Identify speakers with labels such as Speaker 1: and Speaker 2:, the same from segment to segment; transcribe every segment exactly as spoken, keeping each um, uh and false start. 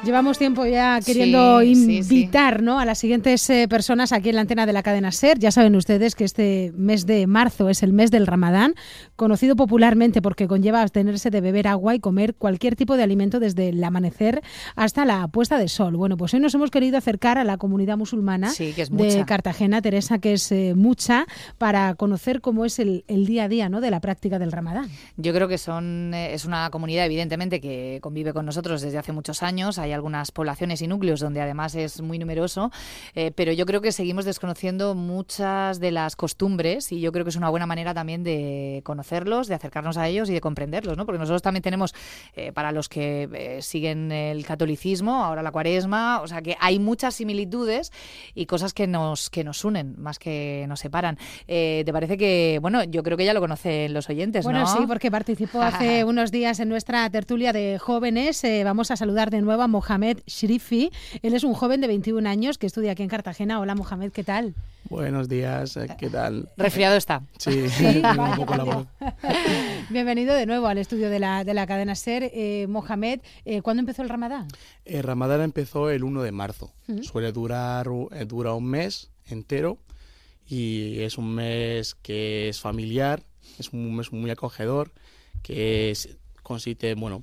Speaker 1: Llevamos tiempo ya queriendo
Speaker 2: sí,
Speaker 1: invitar
Speaker 2: sí, sí.
Speaker 1: ¿no? a las siguientes eh, personas aquí en la antena de la cadena SER. Ya saben ustedes que este mes de marzo es el mes del Ramadán, conocido popularmente porque conlleva abstenerse de beber agua y comer cualquier tipo de alimento desde el amanecer hasta la puesta de sol. Bueno, pues hoy nos hemos querido acercar a la comunidad musulmana
Speaker 2: sí, que es
Speaker 1: de
Speaker 2: mucha.
Speaker 1: Cartagena, Teresa, que es eh, mucha, para conocer cómo es el, el día a día, ¿no? de la práctica del Ramadán.
Speaker 2: Yo creo que son eh, es una comunidad, evidentemente, que convive con nosotros desde hace muchos años. Hay algunas poblaciones y núcleos donde además es muy numeroso, eh, pero yo creo que seguimos desconociendo muchas de las costumbres y yo creo que es una buena manera también de conocerlos, de acercarnos a ellos y de comprenderlos, ¿no? Porque nosotros también tenemos, eh, para los que eh, siguen el catolicismo, ahora la cuaresma, o sea que hay muchas similitudes y cosas que nos, que nos unen, más que nos separan. Eh, ¿Te parece que, bueno, yo creo que ya lo conocen los oyentes,
Speaker 1: bueno,
Speaker 2: ¿no?
Speaker 1: Bueno, sí, porque participó hace unos días en nuestra tertulia de jóvenes. Eh, vamos a saludar de nuevo a Mohamed Shrifi. Él es un joven de veintiún años que estudia aquí en Cartagena. Hola, Mohamed, ¿qué tal?
Speaker 3: Buenos días, ¿qué tal?
Speaker 2: Resfriado está.
Speaker 3: Sí,
Speaker 1: sí
Speaker 3: vaya, un poco la voz.
Speaker 1: Bienvenido de nuevo al estudio de la, de la cadena SER. Eh, Mohamed, eh, ¿cuándo empezó el Ramadán?
Speaker 3: El Ramadán empezó el uno de marzo.
Speaker 1: Uh-huh.
Speaker 3: Suele durar eh, dura un mes entero y es un mes que es familiar, es un mes muy acogedor, que es, consiste bueno,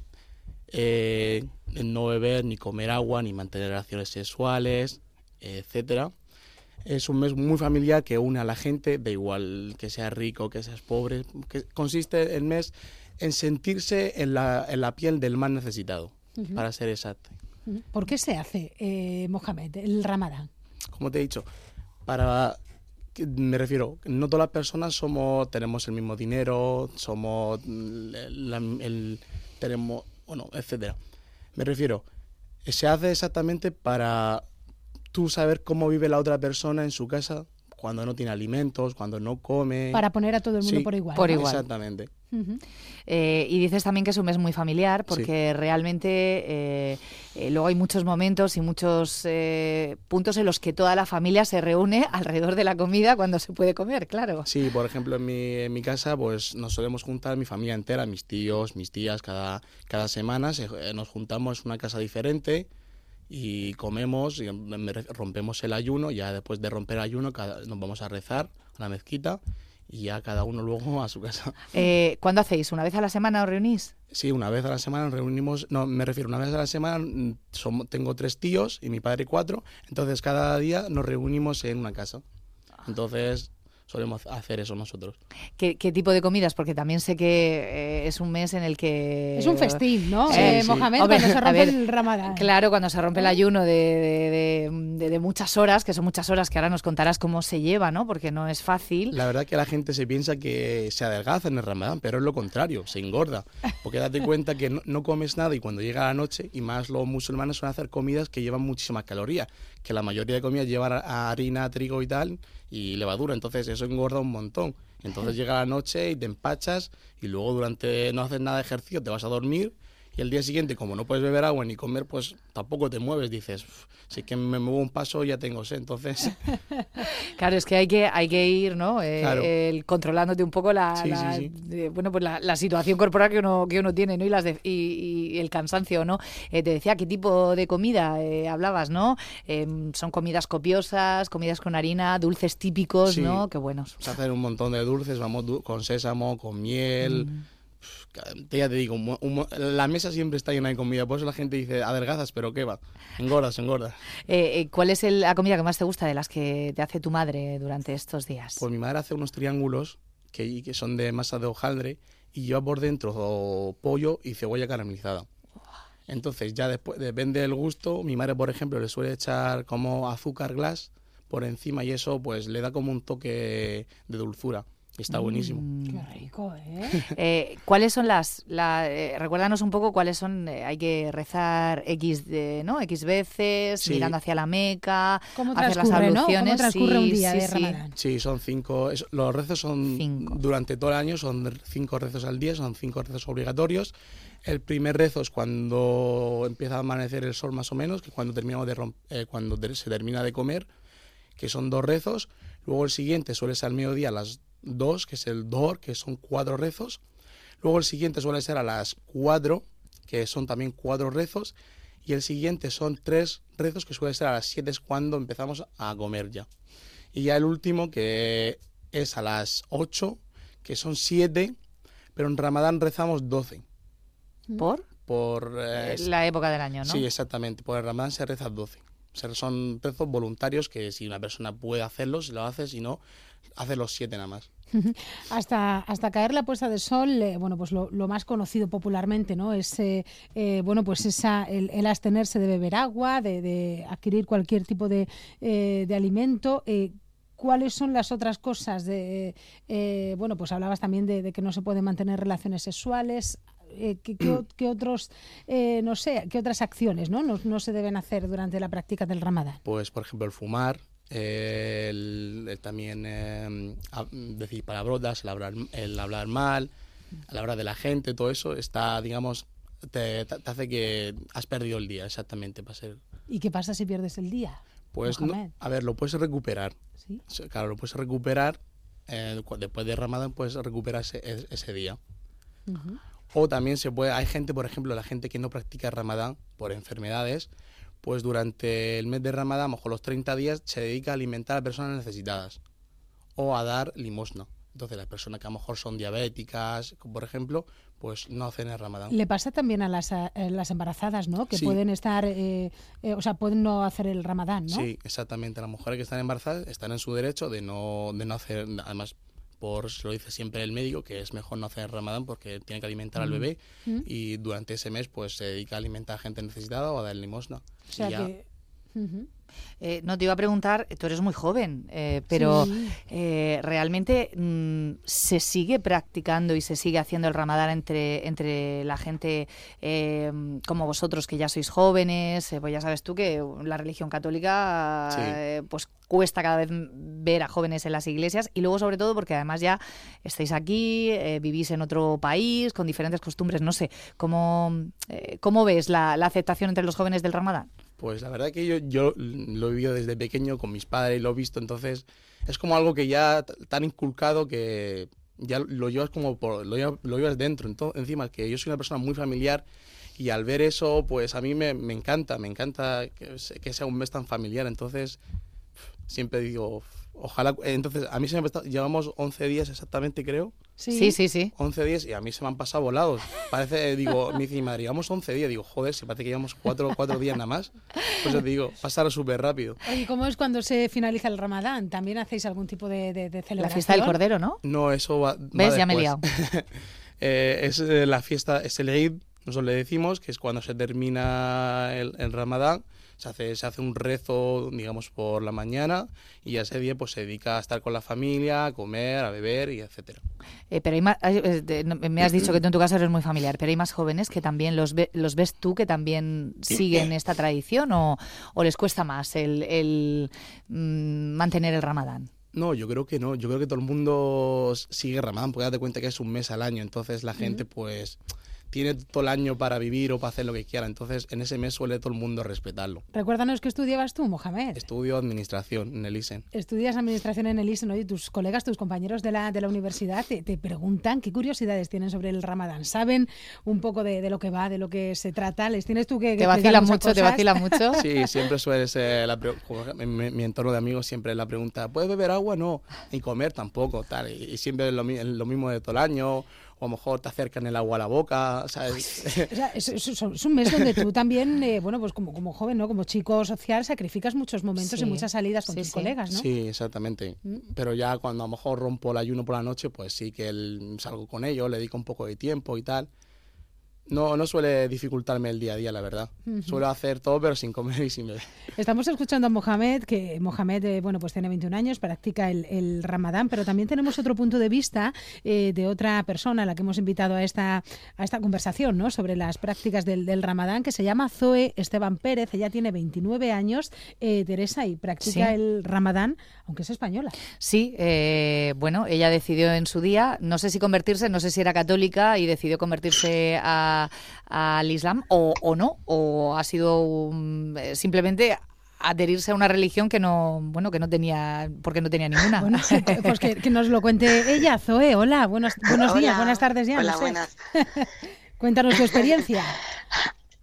Speaker 3: eh, en no beber, ni comer agua, ni mantener relaciones sexuales, etcétera. Es un mes muy familiar que une a la gente, da igual que seas rico, que seas pobre, que consiste el mes en sentirse en la, en la piel del más necesitado, uh-huh. para ser exacto.
Speaker 1: Uh-huh. ¿Por qué se hace, eh, Mohamed, el Ramadán?
Speaker 3: Como te he dicho, para... Me refiero, no todas las personas somos tenemos el mismo dinero, somos la, el tenemos, bueno, etcétera. Me refiero, se hace exactamente para tú saber cómo vive la otra persona en su casa cuando no tiene alimentos, cuando no come.
Speaker 1: Para poner a todo el mundo
Speaker 3: sí,
Speaker 1: por igual.
Speaker 2: Por
Speaker 1: ¿no?
Speaker 2: igual.
Speaker 3: Exactamente.
Speaker 2: Uh-huh. Eh, y dices también que es un mes muy familiar porque sí. realmente eh, eh, luego hay muchos momentos y muchos eh, puntos en los que toda la familia se reúne alrededor de la comida cuando se puede comer, claro.
Speaker 3: Sí, por ejemplo, en mi, en mi casa pues nos solemos juntar mi familia entera, mis tíos, mis tías, cada, cada semana se, eh, nos juntamos en una casa diferente y comemos y rompemos el ayuno. Ya después de romper el ayuno cada, nos vamos a rezar a la mezquita y ya cada uno luego a su casa.
Speaker 2: Eh, ¿Cuándo hacéis? ¿Una vez a la semana os reunís?
Speaker 3: Sí, una vez a la semana nos reunimos, no, me refiero, una vez a la semana somos, tengo tres tíos y mi padre cuatro, entonces cada día nos reunimos en una casa. Entonces solemos hacer eso nosotros.
Speaker 2: ¿Qué, qué tipo de comidas? Porque también sé que eh, es un mes en el que...
Speaker 1: Es un festín, ¿no?
Speaker 3: Sí,
Speaker 1: eh,
Speaker 3: sí.
Speaker 1: Mohamed,
Speaker 2: Hombre,
Speaker 1: cuando se rompe
Speaker 2: ver,
Speaker 1: el Ramadán.
Speaker 2: Claro, cuando se rompe el ayuno de, de, de, de, de muchas horas, que son muchas horas, que ahora nos contarás cómo se lleva, ¿no? Porque no es fácil.
Speaker 3: La verdad que la gente se piensa que se adelgaza en el Ramadán, pero es lo contrario, se engorda. Porque date cuenta que no, no comes nada y cuando llega la noche, y más los musulmanes suelen hacer comidas que llevan muchísimas calorías, que la mayoría de comidas llevan harina, trigo y tal, y levadura, entonces eso engorda un montón. Entonces llega la noche y te empachas y luego durante no haces nada de ejercicio, te vas a dormir y el día siguiente, como no puedes beber agua ni comer, pues tampoco te mueves. Dices, si que me muevo un paso ya tengo sed, entonces...
Speaker 2: Claro, es que hay que hay que ir, ¿no? Eh,
Speaker 3: claro.
Speaker 2: el, controlándote un poco la,
Speaker 3: sí,
Speaker 2: la,
Speaker 3: sí, sí.
Speaker 2: Eh, bueno, pues la, la situación corporal que uno que uno tiene, ¿no? Y las de, y, y el cansancio, ¿no? Eh, te decía qué tipo de comida eh, hablabas, ¿no? Eh, son comidas copiosas, comidas con harina, dulces típicos,
Speaker 3: sí.
Speaker 2: ¿no? Qué buenos.
Speaker 3: Se hacen un montón de dulces, vamos du- con sésamo, con miel... Mm. Ya te digo, un, un, la mesa siempre está llena de comida, por eso la gente dice, adelgazas, pero ¿qué va? Engordas, engordas.
Speaker 2: Eh, ¿Cuál es el, la comida que más te gusta de las que te hace tu madre durante estos días?
Speaker 3: Pues mi madre hace unos triángulos que, que son de masa de hojaldre y lleva por dentro pollo y cebolla caramelizada. Entonces ya después, depende del gusto, mi madre por ejemplo le suele echar como azúcar glass por encima y eso pues le da como un toque de dulzura. Está buenísimo.
Speaker 1: Mm, qué rico, ¿eh?
Speaker 2: eh ¿Cuáles son las...? La, eh, recuérdanos un poco cuáles son... Eh, hay que rezar X, de, ¿no? X veces, sí. mirando hacia la Meca,
Speaker 1: ¿Cómo
Speaker 2: hacer las
Speaker 1: transcurre,
Speaker 2: abluciones.
Speaker 1: ¿no? ¿Cómo transcurre
Speaker 2: sí,
Speaker 1: un día
Speaker 2: sí,
Speaker 1: de
Speaker 2: sí.
Speaker 1: Ramadán?
Speaker 3: Sí, son cinco... Es, los rezos son...
Speaker 2: Cinco.
Speaker 3: Durante todo el año son cinco rezos al día, son cinco rezos obligatorios. El primer rezo es cuando empieza a amanecer el sol más o menos, que es cuando, terminamos de romp- eh, cuando se termina de comer, que son dos rezos. Luego el siguiente suele ser al mediodía a las dos, que es el Dohor, que son cuatro rezos. Luego el siguiente suele ser a las cuatro, que son también cuatro rezos. y el siguiente son tres rezos que suele ser a las siete, es cuando empezamos a comer ya. Y ya el último, que es a las ocho, que son siete, pero en Ramadán rezamos doce.
Speaker 2: ¿Por?
Speaker 3: Por eh,
Speaker 2: la época del año, ¿no?
Speaker 3: Sí, exactamente. Por el Ramadán se reza doce. Son rezos voluntarios que si una persona puede hacerlos, lo hace, si no, hace los siete nada más.
Speaker 1: Hasta, hasta caer la puesta de sol, eh, bueno, pues lo, lo más conocido popularmente, ¿no? Es eh, eh, bueno, pues esa, el, el abstenerse de beber agua, de, de adquirir cualquier tipo de, eh, de alimento. Eh, ¿Cuáles son las otras cosas? De, eh, bueno, pues hablabas también de, de que no se pueden mantener relaciones sexuales. Eh, ¿qué, qué, qué otros, eh, no sé, qué otras acciones, ¿no? No, no se deben hacer durante la práctica del Ramadán?
Speaker 3: Pues, por ejemplo, el fumar, eh, el, el también eh, a, decir palabrotas, el hablar, el hablar mal, el hablar de la gente, todo eso está, digamos, te, te hace que has perdido el día, exactamente, para ser.
Speaker 1: ¿Y qué pasa si pierdes el día?
Speaker 3: Pues, no, a ver, lo puedes recuperar.
Speaker 1: ¿Sí?
Speaker 3: Claro, lo puedes recuperar, eh, después de Ramadán puedes recuperar ese, ese día. Uh-huh. O también se puede, hay gente, por ejemplo, la gente que no practica Ramadán por enfermedades, pues durante el mes de Ramadán, a lo mejor los treinta días, se dedica a alimentar a personas necesitadas o a dar limosna. Entonces, las personas que a lo mejor son diabéticas, por ejemplo, pues no hacen el Ramadán.
Speaker 1: Le pasa también a las, a las embarazadas, ¿no? Que
Speaker 3: sí.
Speaker 1: pueden estar, eh, eh, o sea, pueden no hacer el Ramadán, ¿no?
Speaker 3: Sí, exactamente. Las mujeres que están embarazadas están en su derecho de no, de no hacer, además, por lo dice siempre el médico, que es mejor no hacer el Ramadán porque tiene que alimentar mm. al bebé mm. y durante ese mes pues se dedica a alimentar a gente necesitada o a dar limosna.
Speaker 1: O sea que... Uh-huh.
Speaker 2: Eh, no te iba a preguntar, tú eres muy joven, eh, pero sí. eh, ¿realmente mmm, se sigue practicando y se sigue haciendo el Ramadán entre, entre la gente eh, como vosotros que ya sois jóvenes? Eh, pues ya sabes tú que la religión católica sí. eh, pues cuesta cada vez ver a jóvenes en las iglesias y luego sobre todo porque además ya estáis aquí, eh, vivís en otro país con diferentes costumbres, no sé, ¿cómo, eh, cómo ves la, la aceptación entre los jóvenes del Ramadán?
Speaker 3: Pues la verdad que yo, yo lo he vivido desde pequeño con mis padres, lo he visto, entonces es como algo que ya tan inculcado que ya lo llevas como por, lo, llevas, lo llevas dentro. Entonces, encima que yo soy una persona muy familiar y al ver eso, pues a mí me, me encanta, me encanta que, que sea un mes tan familiar. Entonces siempre digo, ojalá, entonces a mí se me ha, llevamos once días exactamente, creo.
Speaker 2: Sí, sí, sí, sí.
Speaker 3: once días y a mí se me han pasado volados. Parece, digo, me dice mi madre, llevamos once días. Digo, joder, se parece que llevamos cuatro, cuatro días nada más. Pues os digo, pasaron súper rápido.
Speaker 1: Oye, ¿cómo es cuando se finaliza el Ramadán? ¿También hacéis algún tipo de, de, de celebración?
Speaker 2: La fiesta del Cordero, ¿no?
Speaker 3: No, eso va, va
Speaker 2: ¿Ves?
Speaker 3: después.
Speaker 2: Ya me he liado.
Speaker 3: eh, es eh, la fiesta, es el Eid, nosotros le decimos, que es cuando se termina el, el Ramadán. Se hace, se hace un rezo, digamos, por la mañana y ese día pues se dedica a estar con la familia, a comer, a beber y etcétera.
Speaker 2: Eh, pero hay más, eh, me has dicho que tú en tu caso eres muy familiar, pero hay más jóvenes que también los, ve, los ves tú que también siguen esta tradición o, o les cuesta más el, el mm, mantener el Ramadán.
Speaker 3: No, yo creo que no. Yo creo que todo el mundo sigue Ramadán porque date cuenta que es un mes al año, entonces la gente uh-huh. pues... tiene todo el año para vivir o para hacer lo que quiera. Entonces, en ese mes suele todo el mundo respetarlo.
Speaker 1: Recuérdanos qué estudiabas tú, Mohamed.
Speaker 3: Estudio administración en el I S E N.
Speaker 1: Estudias administración en el I S E N. Oye, tus colegas, tus compañeros de la, de la universidad te, te preguntan qué curiosidades tienen sobre el Ramadán. ¿Saben un poco de, de lo que va, de lo que se trata? ¿Les tienes tú que, que
Speaker 2: ¿Te vacila mucho,
Speaker 1: cosas?
Speaker 2: te vacila mucho?
Speaker 3: Sí, siempre suele ser, la pre- en mi, mi entorno de amigos siempre la pregunta, ¿puedes beber agua? No. Y comer tampoco, tal. Y, y siempre es lo, lo mismo de todo el año. O a lo mejor te acercan el agua a la boca, ¿sabes?
Speaker 1: O sea, es, es, es un mes donde tú también, eh, bueno, pues como, como joven, ¿no? Como chico social, sacrificas muchos momentos sí. y muchas salidas con sí, tus sí. colegas, ¿no?
Speaker 3: Sí, exactamente. ¿Mm? Pero ya cuando a lo mejor rompo el ayuno por la noche, pues sí que el, salgo con ellos, le dedico un poco de tiempo y tal. No, no suele dificultarme el día a día, la verdad. Uh-huh. Suelo hacer todo, pero sin comer y sin beber.
Speaker 1: Estamos escuchando a Mohamed, que Mohamed, eh, bueno, pues tiene veintiún años, practica el, el Ramadán, pero también tenemos otro punto de vista eh, de otra persona a la que hemos invitado a esta, a esta conversación, ¿no? Sobre las prácticas del, del Ramadán, que se llama Zoe Esteban Pérez. Ella tiene veintinueve años, eh, Teresa, y practica sí. el Ramadán, aunque es española.
Speaker 2: Sí, eh, bueno, ella decidió en su día, no sé si convertirse, no sé si era católica y decidió convertirse a al Islam o, o no, o ha sido um, simplemente adherirse a una religión que no, bueno, que no tenía, porque no tenía ninguna.
Speaker 1: Bueno, pues que, que nos lo cuente ella. Zoe, hola, buenos, buenos
Speaker 4: hola,
Speaker 1: días, buenas tardes ya.
Speaker 4: Hola,
Speaker 1: no sé.
Speaker 4: buenas.
Speaker 1: Cuéntanos tu experiencia.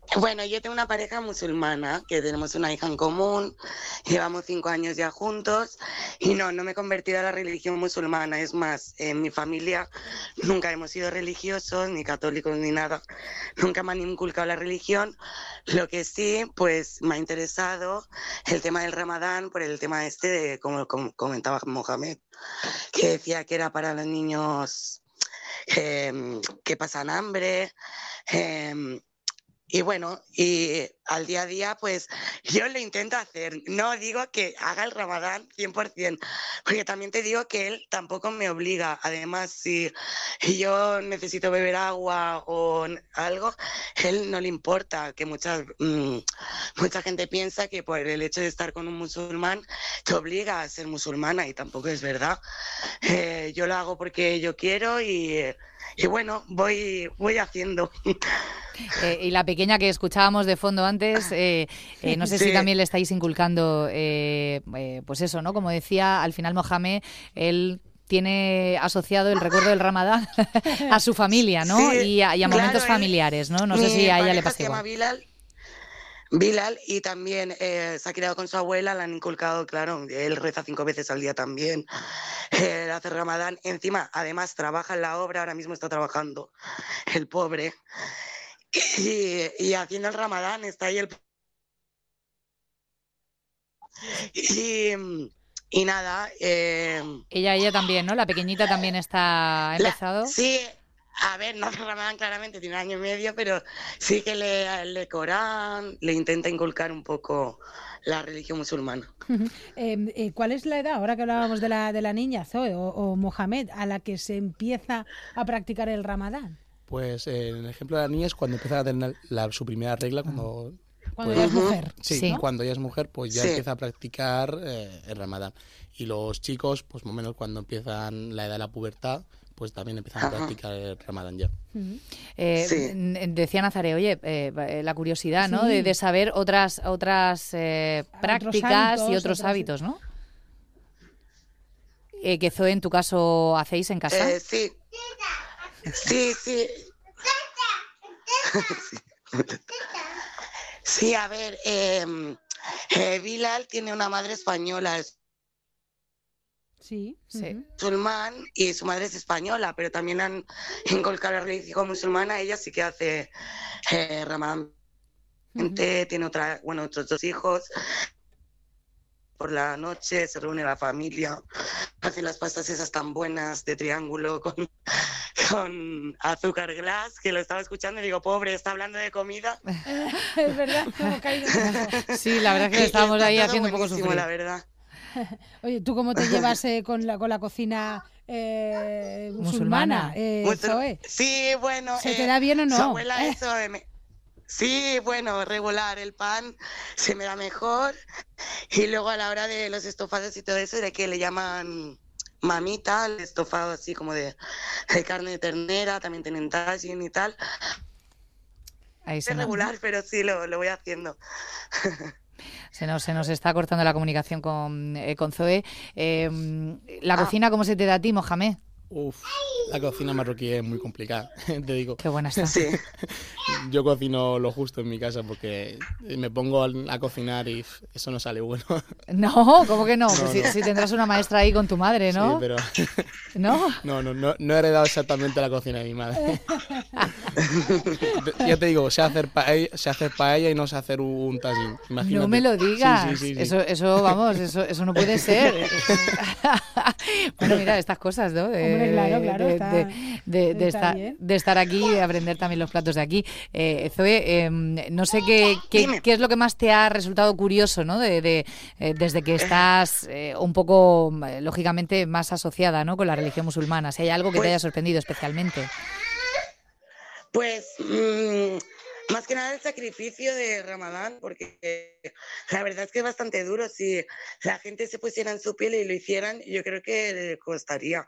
Speaker 4: Bueno, yo tengo una pareja musulmana, que tenemos una hija en común, llevamos cinco años ya juntos y no, no me he convertido a la religión musulmana, es más, en mi familia nunca hemos sido religiosos, ni católicos ni nada, nunca me han inculcado la religión, lo que sí, pues me ha interesado el tema del Ramadán por el tema este de, como, como comentaba Mohamed, que decía que era para los niños eh, que pasan hambre, eh, y bueno, y al día a día, pues yo lo intento hacer. No digo que haga el Ramadán cien por ciento, porque también te digo que él tampoco me obliga. Además, si yo necesito beber agua o algo, él no le importa, que mucha, mmm, mucha gente piensa que por el hecho de estar con un musulmán te obliga a ser musulmana y tampoco es verdad. Eh, yo lo hago porque yo quiero y, y bueno, voy, voy haciendo.
Speaker 2: Eh, y la pequeña que escuchábamos de fondo antes, eh, eh, no sé sí. si también le estáis inculcando, eh, eh, pues eso, ¿no? Como decía, al final Mohamed, él tiene asociado el recuerdo del Ramadán a su familia, ¿no?
Speaker 4: Sí,
Speaker 2: y a, y a momentos
Speaker 4: claro,
Speaker 2: familiares, ¿no? No sé si a ella le pasa igual.
Speaker 4: Bilal, Bilal, y también eh, se ha criado con su abuela, le han inculcado, claro, él reza cinco veces al día también, él hace Ramadán, encima, además trabaja en la obra, ahora mismo está trabajando, el pobre. Y, y haciendo el Ramadán está ahí el... Y, y nada... Eh...
Speaker 2: Ella ella también, ¿no? La pequeñita también está... ¿Ha empezado?
Speaker 4: La... Sí, a ver, no hace Ramadán claramente, tiene un año y medio, pero sí que le, le Corán, le intenta inculcar un poco la religión musulmana.
Speaker 1: eh, eh, ¿Cuál es la edad, ahora que hablábamos de la, de la niña, Zoe o, o Mohamed, a la que se empieza a practicar el Ramadán?
Speaker 3: Pues eh, en el ejemplo de la niña es cuando empieza a tener la, su primera regla, cuando...
Speaker 1: Cuando
Speaker 3: pues,
Speaker 1: ya es mujer.
Speaker 3: Sí,
Speaker 1: sí, ¿no?
Speaker 3: Cuando ya es mujer, pues ya
Speaker 4: sí.
Speaker 3: empieza a practicar eh, el Ramadán. Y los chicos, pues más o menos cuando empiezan la edad de la pubertad, pues también empiezan Ajá. a practicar el Ramadán ya.
Speaker 2: Uh-huh. eh, sí. Decía Nazaré, oye, eh, la curiosidad, ¿no?
Speaker 1: Sí.
Speaker 2: De, de saber otras otras eh, prácticas hábitos, y otros otras... hábitos, ¿no? Eh, que Zoe, en tu caso, ¿hacéis en casa?
Speaker 4: Eh, sí. Sí, sí. Sí, a ver, eh, eh, Bilal tiene una madre española,
Speaker 1: sí,
Speaker 4: sí. musulmán, y su madre es española, pero también han inculcado la religión musulmana. Ella sí que hace eh, Ramadán, uh-huh. tiene otra, bueno, otros dos hijos. Por la noche se reúne la familia, hacen las pastas esas tan buenas de triángulo con, con azúcar glass, que lo estaba escuchando y digo, pobre, está hablando de comida.
Speaker 1: Es verdad, como caído.
Speaker 2: Sí, la verdad es que estábamos ahí haciendo un poco sufrir.
Speaker 4: La verdad.
Speaker 1: Oye, ¿tú cómo te llevas eh, con, la, con la cocina eh, musulmana, eh, Zoe?
Speaker 4: Sí, bueno.
Speaker 1: ¿Se
Speaker 4: eh,
Speaker 1: te da bien o no?
Speaker 4: Su abuela eh. eso... Eh, me... Sí, bueno, regular, el pan se me da mejor y luego a la hora de los estofados y todo eso, de que le llaman mamita, el estofado así como de, de carne de ternera, también tienen tagine y tal.
Speaker 2: Ahí
Speaker 4: es regular, no... pero sí, lo, lo voy haciendo.
Speaker 2: Se nos, se nos está cortando la comunicación con, eh, con Zoe. Eh, ¿La ah. cocina cómo se te da a ti, Mohamed?
Speaker 3: Uf, la cocina marroquí es muy complicada, te digo.
Speaker 2: Qué buena está.
Speaker 4: Sí.
Speaker 3: Yo cocino lo justo en mi casa porque me pongo a cocinar y eso no sale bueno.
Speaker 2: No, ¿cómo que no?
Speaker 3: no,
Speaker 2: pues
Speaker 3: no.
Speaker 2: Si, si tendrás una maestra ahí con tu madre, ¿no?
Speaker 3: Sí, pero...
Speaker 2: ¿No?
Speaker 3: No, no, no, no he heredado exactamente la cocina de mi madre. Ya te digo, sé hacer paella, sé hacer paella y no sé hacer un tagine. Imagínate.
Speaker 2: No me lo digas.
Speaker 3: Sí, sí, sí, sí.
Speaker 2: Eso, eso, vamos, eso, eso no puede ser. Bueno, mira, estas cosas, ¿no? De,
Speaker 1: Hombre, claro, claro.
Speaker 2: De,
Speaker 1: está,
Speaker 2: de, de, de,
Speaker 1: está
Speaker 2: estar, de estar aquí y aprender también los platos de aquí. Eh, Zoe, eh, no sé qué, qué, qué es lo que más te ha resultado curioso, ¿no? De, de, eh, desde que estás eh, un poco, eh, lógicamente, más asociada, ¿no? Con la religión musulmana. Si hay algo que
Speaker 4: pues,
Speaker 2: te haya sorprendido especialmente.
Speaker 4: Pues... Mmm... Más que nada el sacrificio de Ramadán, porque la verdad es que es bastante duro. Si la gente se pusiera en su piel y lo hicieran, yo creo que le costaría.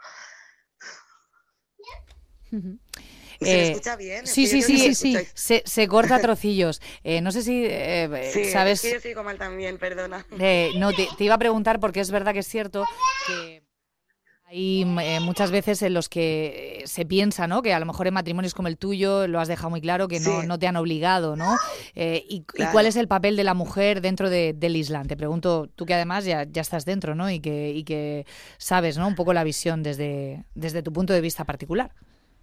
Speaker 1: Uh-huh.
Speaker 4: ¿Se eh, escucha bien?
Speaker 2: Sí, sí, sí, sí, sí. Se, se corta a trocillos. Eh, no sé si eh,
Speaker 4: sí,
Speaker 2: sabes...
Speaker 4: Sí, es que yo sigo mal también, perdona.
Speaker 2: Eh, no, te, te iba a preguntar porque es verdad que es cierto que... Hay eh, muchas veces en los que se piensa, ¿no?, que a lo mejor en matrimonios como el tuyo lo has dejado muy claro, que no,
Speaker 4: Sí.
Speaker 2: no te han obligado, ¿no? Eh, y,
Speaker 4: Claro.
Speaker 2: ¿Y cuál es el papel de la mujer dentro de, del Islam? Te pregunto, tú que además ya, ya estás dentro, ¿no? Y que, y que sabes, ¿no?, un poco la visión desde, desde tu punto de vista particular.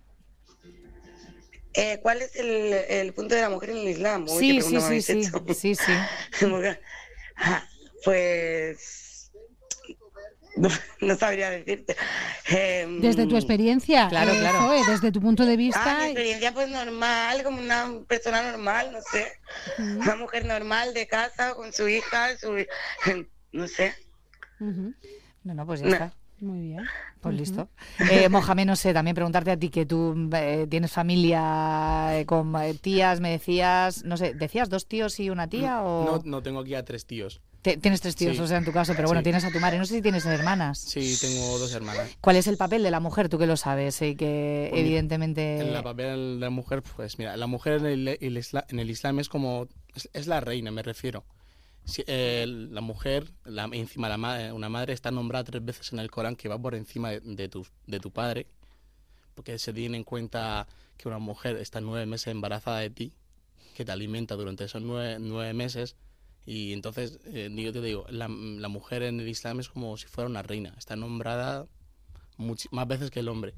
Speaker 4: Eh, ¿Cuál es el, el punto de la mujer en el Islam? Uy, qué
Speaker 2: Sí,
Speaker 4: pregunta
Speaker 2: sí,
Speaker 4: me
Speaker 2: sí,
Speaker 4: habéis
Speaker 2: sí,
Speaker 4: hecho.
Speaker 2: sí, sí.
Speaker 4: Porque- ah, Pues no, no sabría decirte. Em,
Speaker 1: Desde tu experiencia,
Speaker 2: Claro,
Speaker 1: eh,
Speaker 2: claro.
Speaker 1: Zoe, desde tu punto de
Speaker 4: Ah,
Speaker 1: vista.
Speaker 4: mi experiencia pues normal, como una persona normal, no sé.
Speaker 1: Ujú,
Speaker 4: Una mujer normal de casa con su hija, su no sé.
Speaker 1: ujú,
Speaker 2: No, no, pues ya
Speaker 4: No.
Speaker 2: está.
Speaker 1: muy bien.
Speaker 2: Pues
Speaker 1: Ujú.
Speaker 2: listo. Eh, Mohamed, no sé, también preguntarte a ti, que tú eh, tienes familia eh, con eh, tías, me decías, no sé, ¿decías dos tíos y una tía o...?
Speaker 3: No, no tengo aquí a tres tíos.
Speaker 2: Te- tienes tres tíos,
Speaker 3: Sí.
Speaker 2: o sea, en tu caso, pero bueno,
Speaker 3: Sí.
Speaker 2: tienes a tu madre. No sé si tienes hermanas.
Speaker 3: Sí, tengo dos hermanas.
Speaker 2: ¿Cuál es el papel de la mujer? Tú que lo sabes y que
Speaker 3: Pues mira,
Speaker 2: evidentemente...
Speaker 3: En la papel de la mujer, pues mira, la mujer en el, el isla- en el Islam es como, es, es la reina, me refiero. Si, eh, la mujer, la, encima la ma- una madre está nombrada tres veces en el Corán, que va por encima de, de, tu, de tu padre, porque se tiene en cuenta que una mujer está nueve meses embarazada de ti, que te alimenta durante esos nueve, nueve meses, y entonces, eh, yo te digo, la, la mujer en el Islam es como si fuera una reina, está nombrada much- más veces que el hombre.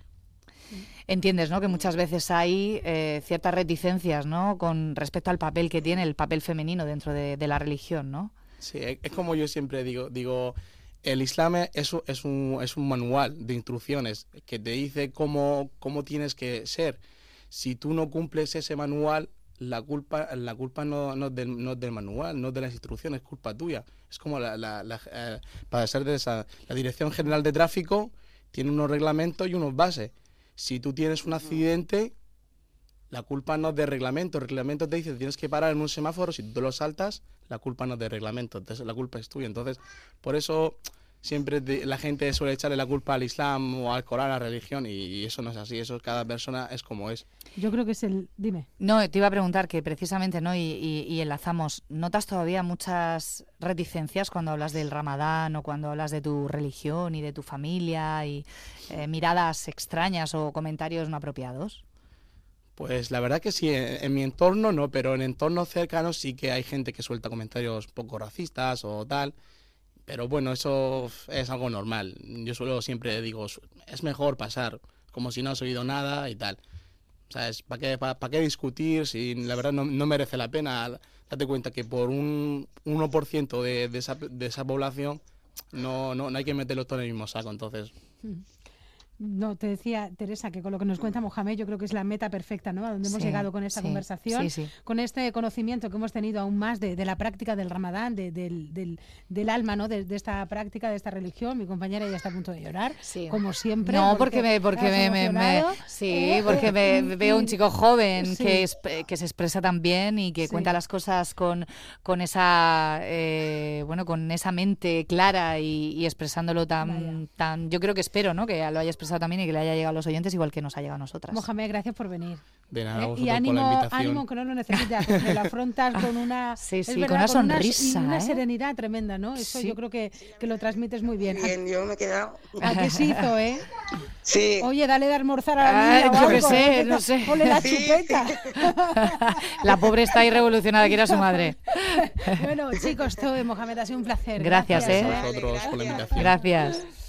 Speaker 2: Entiendes, ¿no?, que muchas veces hay eh, ciertas reticencias, ¿no?, con respecto al papel que tiene el papel femenino dentro de, de la religión, ¿no?
Speaker 3: Sí, es es como yo siempre digo, digo, el Islam es, un- es, un, es un manual de instrucciones que te dice cómo, cómo tienes que ser. Si tú no cumples ese manual, la culpa, la culpa no, no, es del, no es del manual, no es de las instrucciones, es culpa tuya. Es como la, la, la, eh, para ser de esa, la Dirección General de Tráfico tiene unos reglamentos y unos bases. Si tú tienes un accidente, la culpa no es del reglamento. El reglamento te dice que tienes que parar en un semáforo. Si tú lo saltas, la culpa no es del reglamento. Entonces la culpa es tuya. Entonces, por eso siempre te- la gente suele echarle la culpa al Islam o al Corán, a la religión, y, y eso no es así. Eso cada persona es como es.
Speaker 1: Yo creo que es el... Dime.
Speaker 2: No, te iba a preguntar que precisamente, ¿no?, y, y- y enlazamos, ¿notas todavía muchas reticencias cuando hablas del Ramadán o cuando hablas de tu religión y de tu familia y eh, miradas extrañas o comentarios no apropiados?
Speaker 3: Pues la verdad que sí, en, en mi entorno no, pero en entornos cercanos sí que hay gente que suelta comentarios poco racistas o tal. Pero bueno, eso es algo normal. Yo suelo siempre digo, es mejor pasar como si no has oído nada y tal. ¿Sabes? ¿Para qué, para, qué discutir si la verdad no, no merece la pena? Date cuenta que por un uno por ciento de, de, esa, de esa población no, no, no hay que meterlo todo en el mismo saco, entonces...
Speaker 1: No, te decía, Teresa, que con lo que nos cuenta Mohamed, yo creo que es la meta perfecta, ¿no?, a donde hemos
Speaker 2: Sí,
Speaker 1: llegado con esta
Speaker 2: sí,
Speaker 1: conversación,
Speaker 2: sí, sí.
Speaker 1: con este conocimiento que hemos tenido aún más de, de la práctica del Ramadán, de- del, del, del alma, ¿no?, de, de esta práctica, de esta religión. Mi compañera ya está a punto de llorar,
Speaker 2: Sí.
Speaker 1: como siempre.
Speaker 2: No, porque me, porque
Speaker 1: has
Speaker 2: me, me- me-
Speaker 1: emocionado.
Speaker 2: sí,
Speaker 1: Eh,
Speaker 2: porque me
Speaker 1: eh,
Speaker 2: veo un chico joven
Speaker 1: sí.
Speaker 2: que, es- que se expresa tan bien y que
Speaker 1: Sí.
Speaker 2: cuenta las cosas con, con esa, eh, bueno, con esa mente clara y, y expresándolo tan,
Speaker 1: Vaya.
Speaker 2: tan, yo creo que espero, ¿no?, que lo haya expresado también y que le haya llegado a los oyentes igual que nos ha llegado a nosotras.
Speaker 1: Mohamed, gracias por venir.
Speaker 3: De nada,
Speaker 1: Eh,
Speaker 3: vosotros
Speaker 1: y
Speaker 3: por la
Speaker 1: ánimo,
Speaker 3: invitación.
Speaker 1: ánimo que no lo necesitas, porque lo afrontas con una,
Speaker 2: Sí,
Speaker 1: es
Speaker 2: sí,
Speaker 1: verdad,
Speaker 2: con una
Speaker 1: y
Speaker 2: sonrisa,
Speaker 1: una
Speaker 2: ¿eh?
Speaker 1: serenidad tremenda, ¿no? Eso
Speaker 2: Sí.
Speaker 1: yo creo que, que lo transmites muy bien.
Speaker 4: Bien, yo me he quedado.
Speaker 1: ¿A, a qué se hizo, eh?
Speaker 4: Sí.
Speaker 1: Oye, dale de almorzar a la
Speaker 2: Ah,
Speaker 1: niña o
Speaker 2: yo qué
Speaker 1: algo,
Speaker 2: sé,
Speaker 1: ¿eh?
Speaker 2: no sé.
Speaker 1: Ponle la
Speaker 4: Sí,
Speaker 1: chupeta.
Speaker 2: La pobre está ahí revolucionada, que era su madre.
Speaker 1: Bueno, chicos, todo de Mohamed ha sido un placer.
Speaker 2: Gracias,
Speaker 1: ¿eh?
Speaker 2: ¿eh?
Speaker 3: A vosotros por la invitación.
Speaker 2: Gracias.